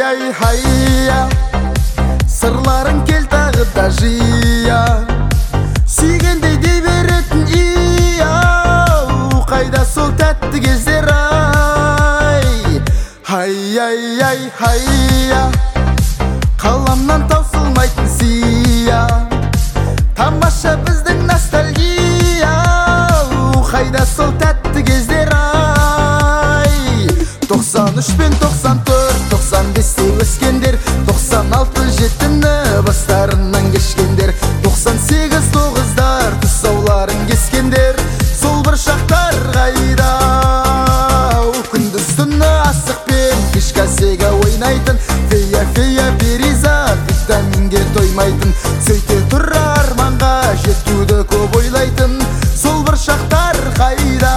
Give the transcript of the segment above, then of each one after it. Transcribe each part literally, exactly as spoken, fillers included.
ай хайя, сырларың кел тағы да жия, сүйгендей дей беретін ия, қайда сол тәтті кездер ай. Ай ай ай хайя, қаламнан таусылмайтын сия, тамаша біздің ностальгия, қайда сол тәтті кездер ай. Тоқсан үш пен тоқсан төрт, тоқсан бесте өскендер, тоқсан алты жетіні бастарынан кешкендер, тоқсан сегіз тоғыздар тұсауларын кескендер, сол бір шақтар қайда. Күндіз түні асықпен фишка сега ойнайтын, фея фея перизат витаминге тоймайтын, сөйте тұр арманға жетуді көп ойлайтын, сол бір шақтар қайда.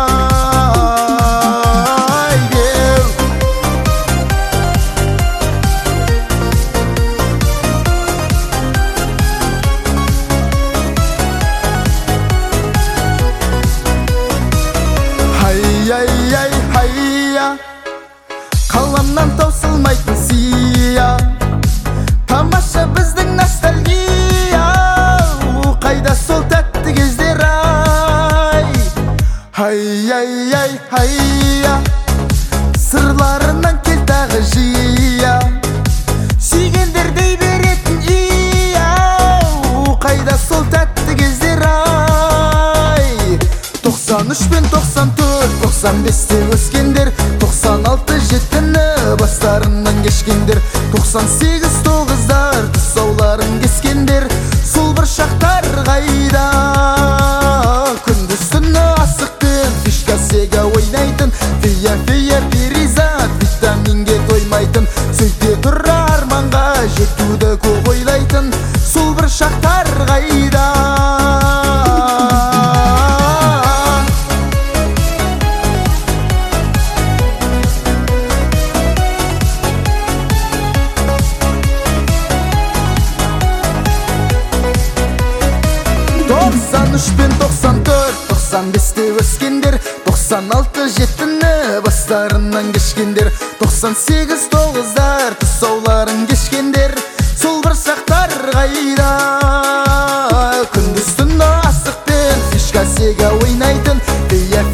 Ай ай хайя, қаламнан таусылмайтын сия, тамаша біздің ностальгия, қайда сол тәтті кездер ай. Ай ай ай хайя, сырларынан кел тағы жия, сүйгендер дей беретін ия, қайда сол тәтті кездер ай. Тоқсан үш пен тоқсан төрт, тоқсан бесте өскендер, тоқсан алты жетіні бастарынан кешкендер, тоқсан сегіз тоғыздар тұсауларын кескендер, сол бір шақтар қайда. Күндіз түні асықпен фишка сега ойнайтын, фея фея перизат витаминге тоймайтын, сөйте тұр арманға жетуді көп ойлайтын, сол бір шақтар қайда. Тоқсан үш пен тоқсан төрт, тоқсан бесте өскендер, тоқсан алты жетіні бастарынан кешкендер, тоқсан сегіз тоғыздар тұсауларын кешкендер, сол бір шақтар қайда. Күндіз түні асықпен фишка сега ойнайтын, фея